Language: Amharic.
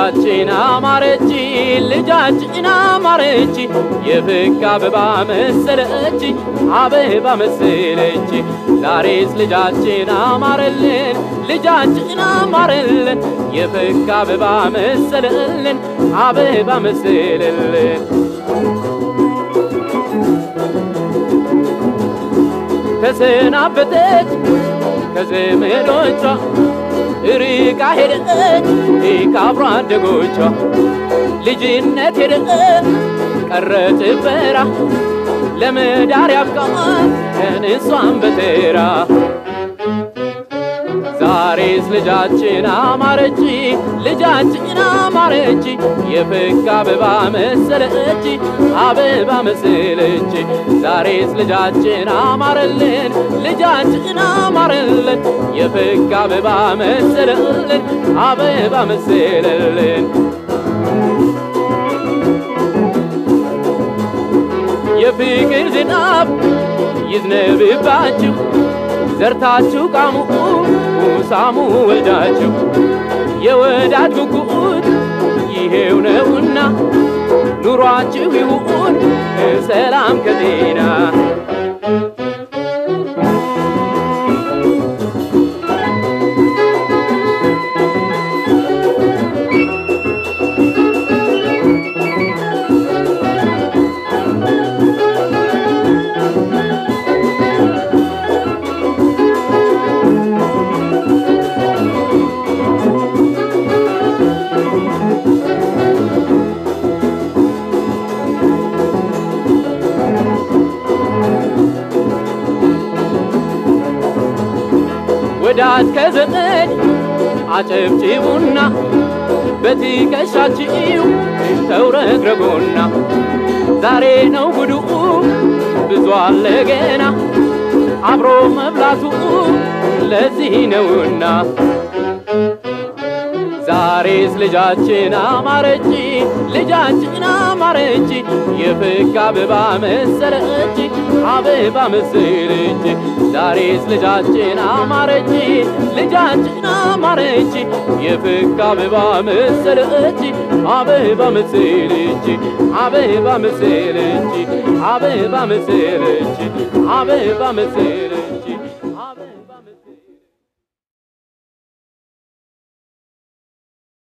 ልጃችን አማረች ልጃችን አማረች የፍካ አበባ መሰለች አበባ መሰለች ዛሬስ ልጃችን አማረልን ልጃችን አማረልን የፍካ አበባ መሰለልን አበባ መሰለልን ተሰናበተች ከዘመዶቿ ርቃ ሄደች ከአብሮ አደጎቿ ልጅነት ሄደ ቀረ ጭፈራ ለመዳር ያብቃት እሷን በተራ ዛሬስ ልጃችን አማረች ልጃችን አማረች የፍካ አበባ መሰለች አበባ መሰለች ዛሬስ ልጃችን አማረልን ልጃችን አማረልን የፍካ አበባ መሰለልን አበባ መሰለልን የፍቅር ዝናብ ይዝነብባችሁ ዘርታችሁ ቃሙ ሳሙ ወልዳችሁ የወዳጅ ጉጉት ይሄው ነውና ኑሯችሁ ይሁን ሰላም ከጤና ወዳጅ ከዘመድ አጨብጭቡና በትከሻችሁ ተውረግረጉና ዛሬ ነው ጉዱ ብዙ አለ ገና አብሮ መብላቱ ለዚህ ነውና ዛሬስ ልጃችን አማረች ልጃችን አማረች የፍካ አበባ መሰለች አበባ መሰለች ዛሬስ ልጃችን አማረች ልጃችን አማረች የፍካ አበባ መሰለች አበባ መሰለች አበባ መሰለች አበባ መሰለች አበባ መሰለች አበባ መሰለች